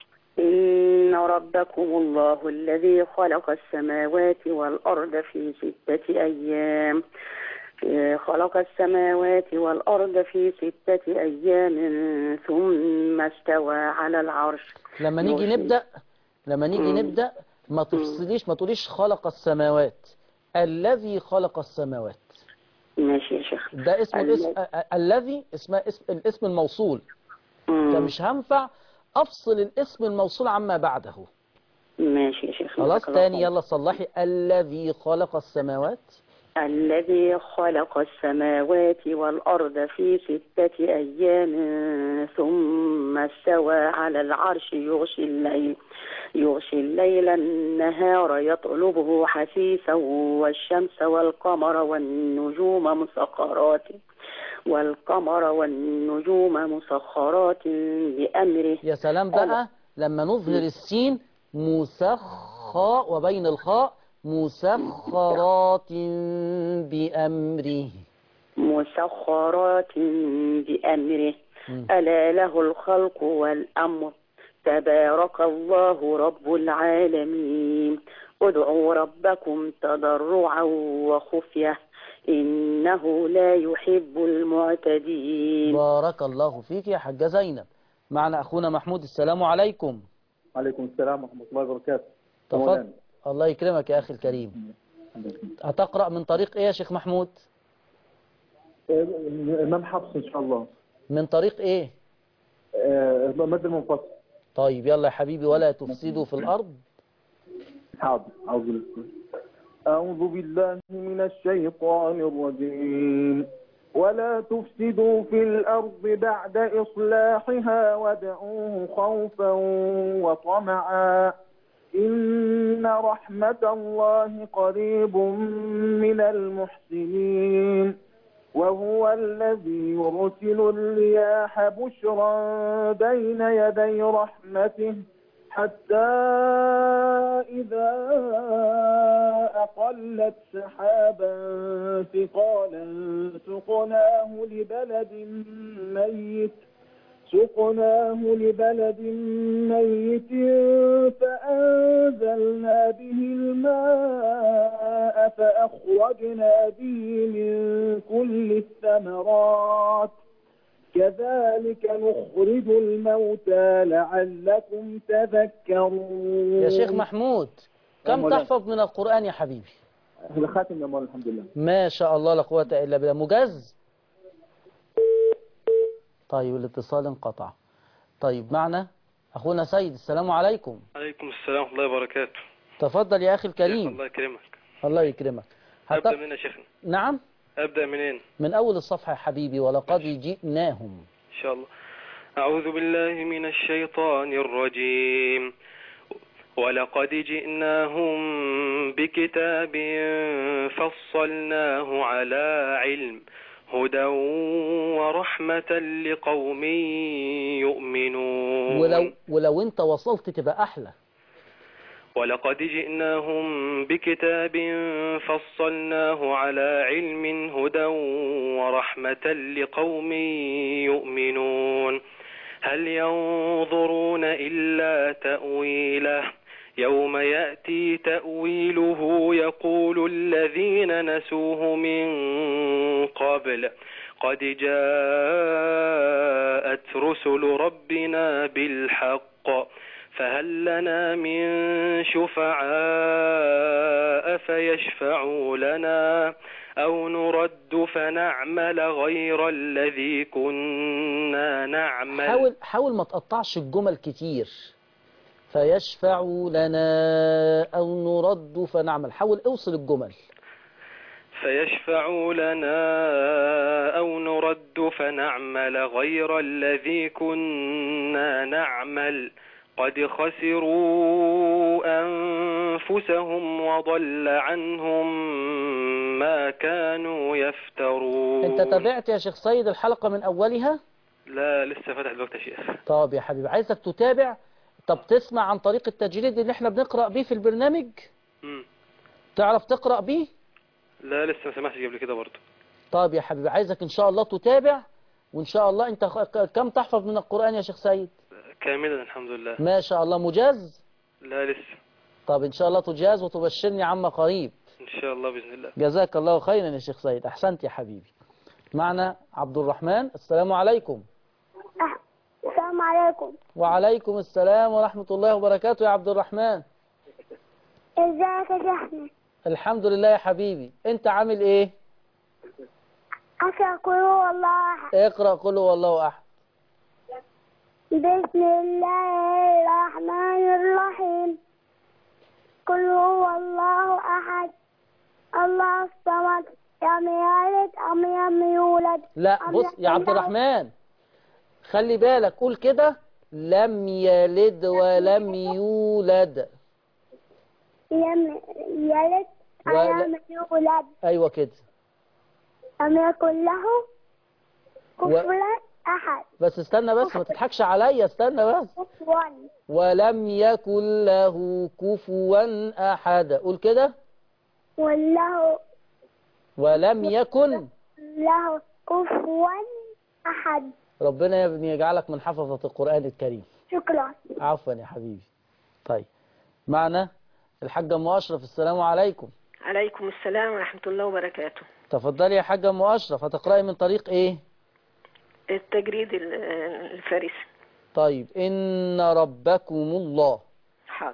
[SPEAKER 9] الله الذي خلق السماوات والأرض في 6 أيام خلق السماوات والأرض في 6 أيام ثم استوى على العرش.
[SPEAKER 2] لما نيجي نبدأ ما تفصليش، ما تقوليش خلق السماوات، الذي خلق السماوات.
[SPEAKER 9] ماشي يا شيخ.
[SPEAKER 2] ده اسم الذي اسمه الاسم الموصول، فمش هنفع أفصل الاسم الموصول عما بعده.
[SPEAKER 9] ماشي يا شيخ.
[SPEAKER 2] خلاص تاني يلا صلحي. الذي خلق السماوات
[SPEAKER 9] الذي خلق السماوات والأرض في 6 أيام ثم استوى على العرش يغشي الليل النهار يطلبه حثيثا والشمس والقمر والنجوم مسخرات بأمره.
[SPEAKER 2] يا سلام بقى لما نظهر السين مسخى وبين الخاء مسخرات بأمره.
[SPEAKER 9] ألا له الخلق والأمر تبارك الله رب العالمين. ادعوا ربكم تضرعا وخفية إنه لا يحب المعتدين.
[SPEAKER 2] بارك الله فيك يا حاجة زينب. معنا أخونا محمود. السلام عليكم.
[SPEAKER 10] وعليكم السلام ورحمة الله وبركاته.
[SPEAKER 2] تفضل. الله يكرمك يا أخي الكريم. هتقرأ من طريق إيه يا شيخ محمود؟
[SPEAKER 10] إمام حفص إن شاء الله.
[SPEAKER 2] من طريق إيه؟
[SPEAKER 10] مد المنفصل.
[SPEAKER 2] طيب يلا يا حبيبي. ولا تفسدوا في الأرض.
[SPEAKER 10] حاضر. أعوذ بالله من الشيطان الرجيم. ولا تفسدوا في الأرض بعد إصلاحها وادعوه خوفا وطمعا إن رحمة الله قريب من المحسنين. وهو الذي يرسل الرياح بشرا بين يدي رحمته حتى إذا أقلت سحابا ثقالا سقناه لبلد ميت فأنزلنا به الماء فأخرجنا به من كل الثمرات كذلك نخرج الموتى لعلكم تذكرون.
[SPEAKER 2] يا شيخ محمود كم تحفظ من القرآن يا حبيبي؟
[SPEAKER 10] خاتم يا مولانا الحمد لله.
[SPEAKER 2] ما شاء الله لا قوة إلا بالله. مجز. طيب الاتصال انقطع. طيب معنا أخونا سيد. السلام عليكم.
[SPEAKER 11] عليكم السلام ورحمة الله وبركاته.
[SPEAKER 2] تفضل يا أخي الكريم.
[SPEAKER 11] الله يكرمك.
[SPEAKER 2] الله يكرمك.
[SPEAKER 11] أبدأ منين يا شيخنا؟
[SPEAKER 2] نعم.
[SPEAKER 11] أبدأ منين؟
[SPEAKER 2] من أول الصفحة يا حبيبي. ولقد جئناهم.
[SPEAKER 11] إن شاء الله. أعوذ بالله من الشيطان الرجيم. ولقد جئناهم بكتاب فصلناه على علم هدى ورحمة لقوم يؤمنون.
[SPEAKER 2] ولو انت وصلت تبقى أحلى.
[SPEAKER 11] ولقد جئناهم بكتاب فصلناه على علم هدى ورحمة لقوم يؤمنون. هل ينظرون إلا تأويله يوم يأتي تأويله يقول الذين نسوه من قبل قد جاءت رسل ربنا بالحق فهل لنا من شفعاء فيشفعوا لنا أو نرد فنعمل غير الذي كنا نعمل.
[SPEAKER 2] حاول ما تقطعش الجمل كتير. فيشفعوا لنا أو نرد فنعمل. حاول اوصل الجمل.
[SPEAKER 11] فيشفعوا لنا أو نرد فنعمل غير الذي كنا نعمل قد خسروا أنفسهم وضل عنهم ما كانوا يفترون.
[SPEAKER 2] انت تابعت يا شيخ سيد الحلقة من أولها؟
[SPEAKER 11] لا لسه فتح الوقت يا شيخ.
[SPEAKER 2] طب يا حبيبي عايزك تتابع. طب تسمع عن طريق التجريد اللي احنا بنقرأ بيه في البرنامج؟ تعرف تقرأ بيه؟
[SPEAKER 11] لا لسه ما سمعتش قبل كده برضه.
[SPEAKER 2] طب يا حبيبي عايزك إن شاء الله تتابع، وإن شاء الله أنت كم تحفظ من القرآن يا شيخ سيد؟
[SPEAKER 11] كاملا الحمد لله.
[SPEAKER 2] ما شاء الله. مجاز؟
[SPEAKER 11] لا لسه.
[SPEAKER 2] طب إن شاء الله تجاز وتبشرني عما قريب
[SPEAKER 11] إن شاء الله بإذن الله.
[SPEAKER 2] جزاك الله خيرا يا شيخ سيد. أحسنت يا حبيبي. معنا عبد الرحمن. السلام عليكم.
[SPEAKER 6] السلام عليكم.
[SPEAKER 2] وعليكم السلام ورحمة الله وبركاته. يا عبد الرحمن
[SPEAKER 6] ازيك يا شيخنا؟
[SPEAKER 2] الحمد لله يا حبيبي. انت عامل ايه؟
[SPEAKER 6] أقرأ قل هو الله أحد.
[SPEAKER 2] اقرأ قل هو الله أحد.
[SPEAKER 6] بسم الله الرحمن الرحيم. قل هو الله أحد الله الصمد لم يلد ولم يولد.
[SPEAKER 2] لا بص يا عبد الرحمن خلي بالك، قول كده لم يلد ولم يولد.
[SPEAKER 6] لم يلد ولم يولد.
[SPEAKER 2] ايوه كده.
[SPEAKER 6] لم يكن له كفوا أحد.
[SPEAKER 2] بس استنى بس ما تضحكش عليا، استنى بس.
[SPEAKER 6] كفوا.
[SPEAKER 2] ولم يكن له كفوا أحد. قول كده. ولم يكن
[SPEAKER 6] له كفوا أحد.
[SPEAKER 2] ربنا يا ابني يجعلك من حفظة القرآن الكريم.
[SPEAKER 6] شكرا.
[SPEAKER 2] عفوا يا حبيبي. طيب معنا الحاجة أم أشرف. السلام عليكم.
[SPEAKER 12] عليكم السلام ورحمة الله وبركاته.
[SPEAKER 2] تفضلي يا حاجة أم أشرف. هتقرأي من طريق إيه؟
[SPEAKER 12] التجريد الفارسي.
[SPEAKER 2] طيب إن ربكم الله.
[SPEAKER 12] حاضر.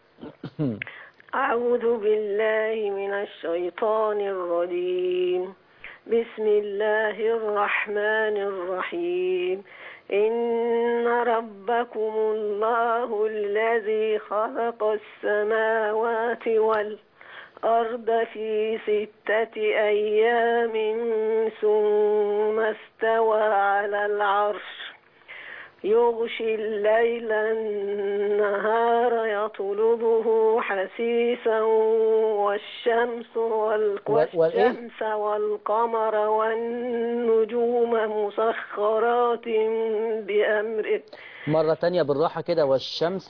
[SPEAKER 12] أعوذ بالله من الشيطان الرجيم. بسم الله الرحمن الرحيم. إن ربكم الله الذي خلق السماوات والأرض في 6 أيام ثم استوى على العرش يغشي الليل النهار يطلبه حثيثا والشمس والقمر والنجوم مسخرات بأمره.
[SPEAKER 2] مرة تانية بالراحة كده. والشمس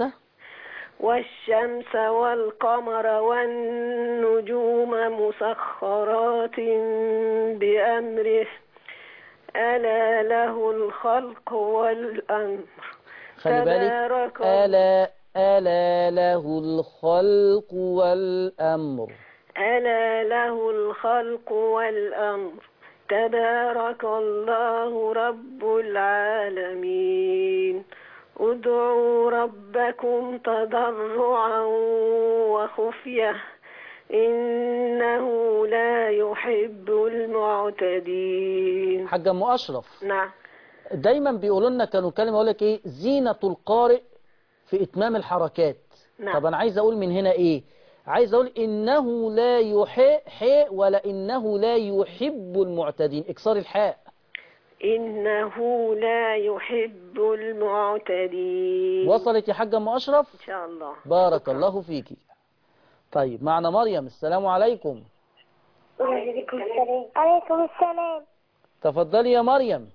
[SPEAKER 12] والقمر والنجوم مسخرات بأمره ألا له الخلق والأمر.
[SPEAKER 2] خلي بالك. ألا له الخلق والأمر.
[SPEAKER 12] ألا له الخلق والأمر. تبارك الله رب العالمين. ادعوا ربكم تضرعا وخفية إنه لا يحب المعتدين.
[SPEAKER 2] حاجة أم أشرف.
[SPEAKER 12] نعم.
[SPEAKER 2] دايما بيقولوا لنا كانوا كلمة يقول لك إيه؟ زينة القارئ في إتمام الحركات.
[SPEAKER 12] نعم.
[SPEAKER 2] طب أنا عايز أقول من هنا إيه؟ عايز أقول إنه لا يحب ولا إنه لا يحب المعتدين. إكسار الحاء.
[SPEAKER 12] إنه لا يحب المعتدين.
[SPEAKER 2] وصلت يا حاجة أم أشرف؟
[SPEAKER 12] إن شاء الله.
[SPEAKER 2] بارك الله فيكي. طيب معنا مريم. السلام عليكم.
[SPEAKER 6] وعليكم السلام. عليكم السلام.
[SPEAKER 2] تفضلي يا مريم.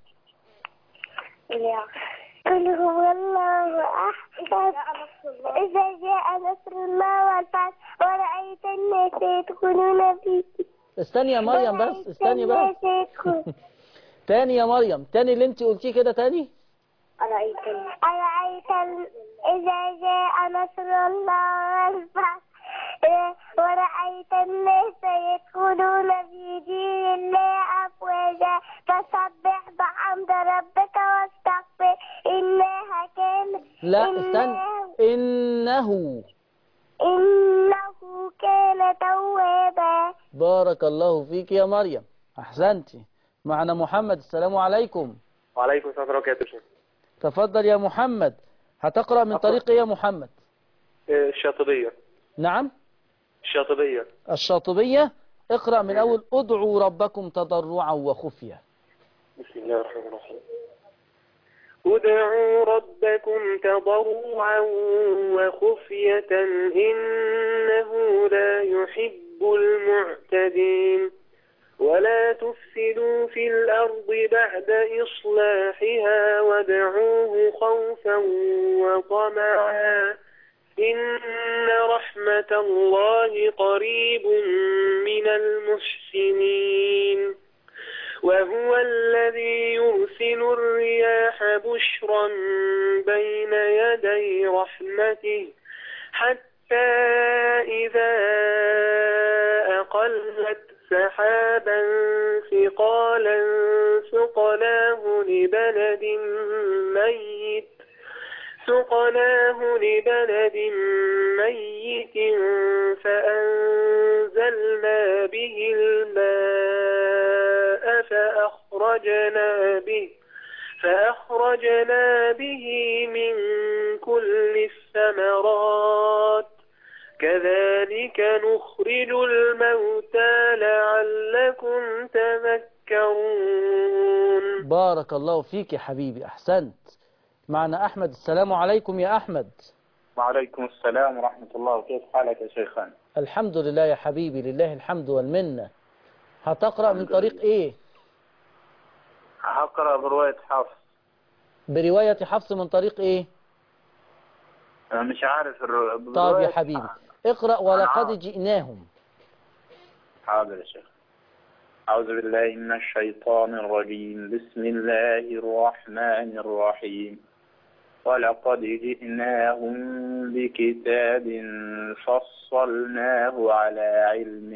[SPEAKER 6] قل هو الله أحد إذا جاء نصر الله والفتح ورأيت الناس يدخلون فيه.
[SPEAKER 2] استني يا مريم بس. استني بس. تاني يا مريم. تاني اللي انت قلتيه كده تاني.
[SPEAKER 6] أرأيت إذا جاء نصر الله والفتح ورأيت الناس يدخلون في دين الله أفواجا فسبح بحمد ربك واستغفر إنها كان.
[SPEAKER 2] لا استنى. إنه
[SPEAKER 6] كان توابا.
[SPEAKER 2] بارك الله فيك يا مريم. أحسنتي. معنا محمد. السلام عليكم.
[SPEAKER 13] وعليكم السلام ورحمة الله وبركاته.
[SPEAKER 2] تفضل يا محمد. هتقرأ من طريق ايه يا محمد؟
[SPEAKER 13] الشاطبية.
[SPEAKER 2] نعم.
[SPEAKER 13] الشاطبية.
[SPEAKER 2] الشاطبية. اقرأ من أول ادعوا ربكم تضرعا وخفية.
[SPEAKER 13] بسم الله الرحمن الرحيم. ادعوا ربكم تضرعا وخفية إنه لا يحب المعتدين ولا تفسدوا في الأرض بعد إصلاحها وادعوه خوفا وطمعا إن رحمة الله قريب من المحسنين وهو الذي يرسل الرياح بشرا بين يدي رحمته حتى إذا أقلت سحابا ثقالا سقناه لبلد ميت فأنزلنا به الماء فأخرجنا به من كل الثمرات كذلك نخرج الموتى لعلكم تذكرون.
[SPEAKER 2] بارك الله فيك يا حبيبي، أحسنت. معنا أحمد. السلام عليكم يا أحمد.
[SPEAKER 14] وعليكم السلام ورحمة الله. وكيف حالك يا شيخان؟
[SPEAKER 2] الحمد لله يا حبيبي، لله الحمد والمنة. هتقرأ من طريق إيه؟
[SPEAKER 14] هقرأ برواية حفص.
[SPEAKER 2] برواية حفص من طريق إيه؟
[SPEAKER 14] أنا مش عارف
[SPEAKER 2] طيب يا حبيبي اقرأ ولقد جئناهم.
[SPEAKER 14] حاضر يا شيخ. أعوذ بالله من الشيطان الرجيم. بسم الله الرحمن الرحيم. ولقد جئناهم بكتاب فصلناه على علم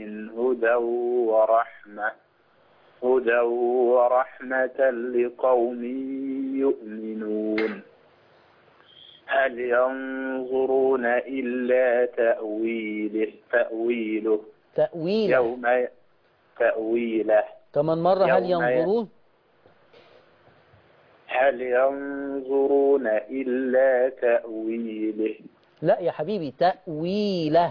[SPEAKER 14] هدى ورحمة لقوم يؤمنون. هل ينظرون إلا تأويله
[SPEAKER 2] كمان مرة. هل ينظرون
[SPEAKER 14] إلا تأويله.
[SPEAKER 2] لا يا حبيبي، تأويله.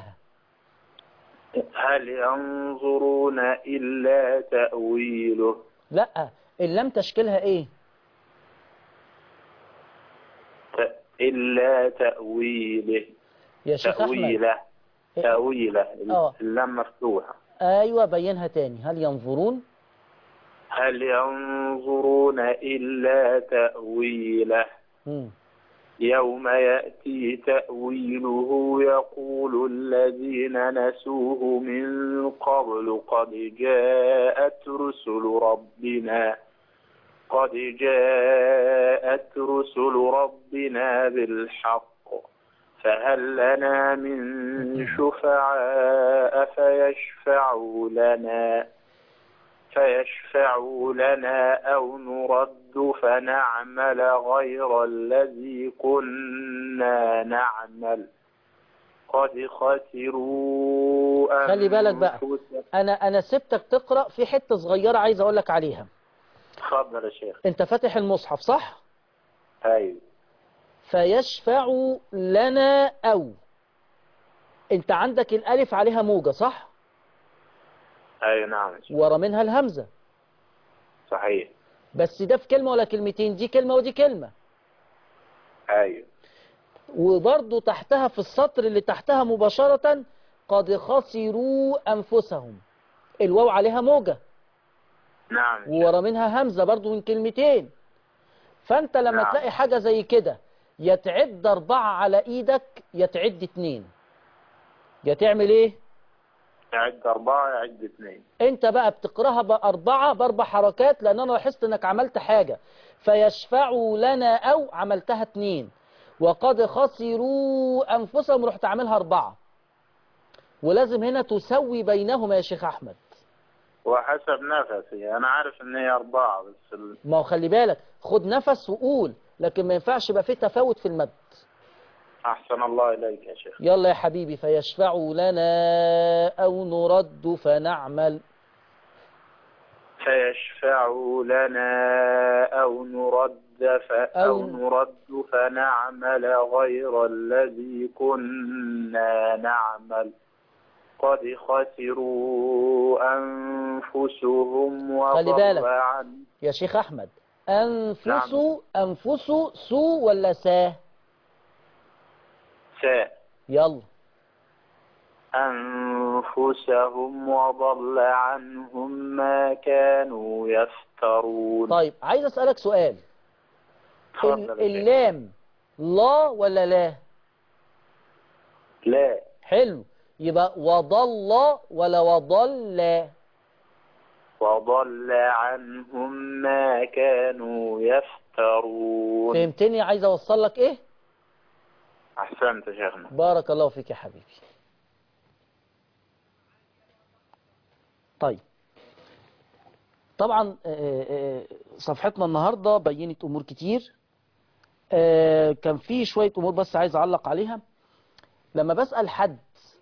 [SPEAKER 14] هل ينظرون إلا تأويله.
[SPEAKER 2] لا، اللام تشكيلها ايه؟
[SPEAKER 14] إلا تأويله
[SPEAKER 2] يا شيخ أحمد.
[SPEAKER 14] تأويله اللام مفتوحة.
[SPEAKER 2] أيوة، بينها تاني. هل ينظرون
[SPEAKER 14] إلا تأويله يوم يأتي تأويله يقول الذين نسوه من قبل قد جاءت رسل ربنا بالحق فهل لنا من شفعاء فيشفعوا لنا أو نرد فنعمل غير الذي كنا نعمل قد خسروا.
[SPEAKER 2] خلي بالك بقى، أنا سبتك تقرأ في حتة صغيرة عايز أقول لك عليها.
[SPEAKER 14] اتفضل يا شيخ.
[SPEAKER 2] أنت فاتح المصحف صح؟
[SPEAKER 14] أيوه.
[SPEAKER 2] فيشفعوا لنا أو، أنت عندك الألف عليها موجة صح؟
[SPEAKER 14] أيوه نعم.
[SPEAKER 2] ورا منها الهمزة.
[SPEAKER 14] صحيح.
[SPEAKER 2] بس ده في كلمة ولا كلمتين؟ دي كلمة ودي كلمة.
[SPEAKER 14] أيوه.
[SPEAKER 2] وبرضو تحتها في السطر اللي تحتها مباشرة قد خسروا أنفسهم، الواو عليها موجة.
[SPEAKER 14] نعم.
[SPEAKER 2] وورا منها همزة برضو من كلمتين. فأنت لما تلاقي حاجة زي كده يا تعد 4 على إيدك يا تعد 2. يا تعمل إيه؟
[SPEAKER 14] يعد 4 يعد 2.
[SPEAKER 2] أنت بقى بتقراها ب4 حركات، لأن أنا لاحظت إنك عملت حاجة. فيشفعوا لنا أو عملتها 2، وقد خسروا أنفسهم رحت عاملها 4. ولازم هنا تسوي بينهما يا شيخ أحمد.
[SPEAKER 14] وحسب نفسي أنا عارف إن هي 4 بس
[SPEAKER 2] ما هو خلي بالك، خد نفس وقول، لكن ما ينفعش يبقى فيه تفاوت في المد.
[SPEAKER 14] أحسن الله إليك يا شيخ.
[SPEAKER 2] يلا يا حبيبي. فيشفعوا لنا أو نرد فنعمل.
[SPEAKER 14] فيشفعوا لنا أو نرد فنعمل غير الذي كنا نعمل قد خسروا أنفسهم
[SPEAKER 2] خلي بالك
[SPEAKER 14] وضل عنهم.
[SPEAKER 2] يا شيخ أحمد، أنفسوا سو ولا ساه؟
[SPEAKER 14] ساء.
[SPEAKER 2] يلا.
[SPEAKER 14] أنفسهم وضل عنهم ما كانوا يفترون.
[SPEAKER 2] طيب عايز أسألك سؤال، اللام لا ولا لا؟
[SPEAKER 14] لا.
[SPEAKER 2] حلو، يبقى وضل ولا وضل؟
[SPEAKER 14] وضل عنهم ما كانوا يفترون.
[SPEAKER 2] فهمتني؟ عايز أوصل لك إيه؟
[SPEAKER 14] أحسنت يا شيخنا.
[SPEAKER 2] بارك الله فيك يا حبيبي. طيب طبعا صفحتنا النهاردة بينت أمور كتير. كان في شوية أمور بس عايز أعلق عليها. لما بسأل حد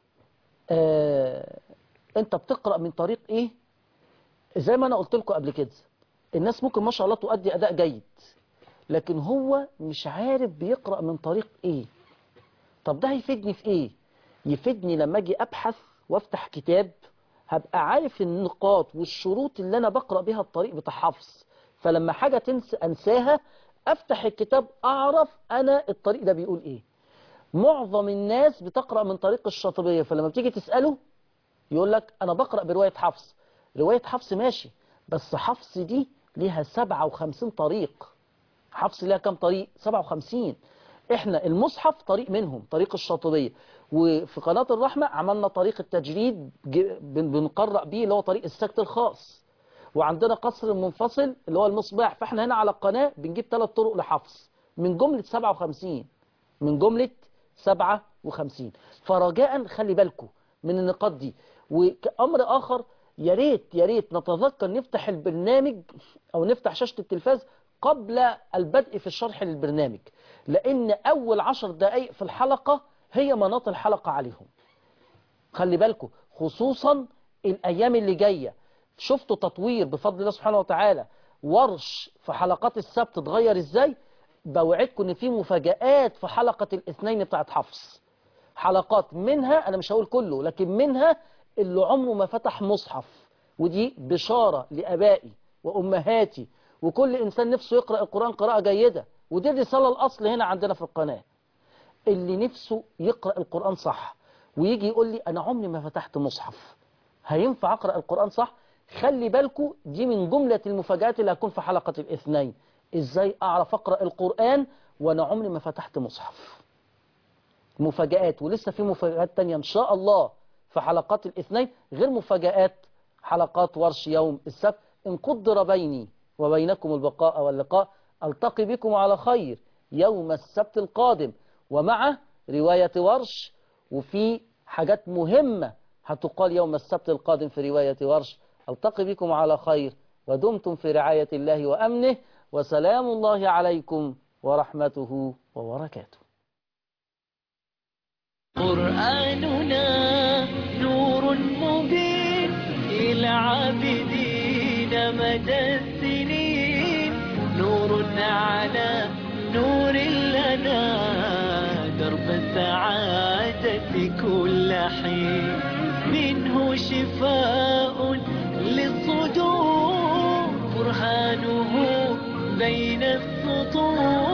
[SPEAKER 2] أنت بتقرأ من طريق إيه، زي ما أنا قلت لكم قبل كده، الناس ممكن ما شاء الله تؤدي أداء جيد، لكن هو مش عارف بيقرأ من طريق إيه. طب ده هيفيدني في إيه؟ يفيدني لما أجي أبحث وافتح كتاب، هبقى عارف النقاط والشروط اللي أنا بقرأ بها الطريق بتاع حفص، فلما حاجة أنساها أفتح الكتاب أعرف أنا الطريق ده بيقول إيه. معظم الناس بتقرأ من طريق الشاطبية، فلما بتيجي تسأله يقول لك أنا بقرأ برواية حفص. رواية حفص ماشي، بس حفص دي ليها 57 طريق. حفص ليها كم طريق؟ 57. إحنا المصحف طريق منهم، طريق الشاطبية. وفي قناة الرحمة عملنا طريق التجريد بنقرأ بيه اللي هو طريق السكت الخاص، وعندنا قصر منفصل اللي هو المصباح. فإحنا هنا على القناة بنجيب 3 طرق لحفص من جملة 57، من جملة 57. فرجاء خلي بالكم من النقاط دي. وكأمر آخر، يا ريت نتذكر نفتح البرنامج أو نفتح شاشة التلفاز قبل البدء في الشرح للبرنامج، لأن أول 10 دقائق في الحلقة هي مناط الحلقة عليهم. خلي بالكم خصوصا الأيام اللي جاية. شفتوا تطوير بفضل الله سبحانه وتعالى ورش في حلقات السبت اتغير ازاي؟ بوعدكم ان في مفاجآت في حلقة الاثنين بتاعت حفص. حلقات منها انا مش هقول كله، لكن منها اللي عمره ما فتح مصحف، ودي بشارة لأبائي وأمهاتي وكل إنسان نفسه يقرأ القرآن قراءة جيدة. ودي الرسالة الأصل هنا عندنا في القناة. اللي نفسه يقرأ القرآن صح ويجي يقول لي أنا عمري ما فتحت مصحف، هينفع أقرأ القرآن صح؟ خلي بالكم دي من جملة المفاجآت اللي هتكون في حلقة الاثنين. إزاي أعرف أقرأ القرآن وأنا عمري ما فتحت مصحف؟ مفاجآت، ولسه في مفاجآت تانية إن شاء الله في حلقات الاثنين غير مفاجآت حلقات ورش يوم السبت. إن قدر بيني وبينكم البقاء واللقاء ألتقي بكم على خير يوم السبت القادم، ومع رواية ورش، وفي حاجات مهمة هتقال يوم السبت القادم في رواية ورش. ألتقي بكم على خير، ودمتم في رعاية الله وأمنه، وسلام الله عليكم ورحمته وبركاته.
[SPEAKER 1] قرآننا نور مبين إلى عابدين مدى السنين، نور على نور لنا درب السعادة كل حين، منه شفاء للصدور برهانه بين السطور.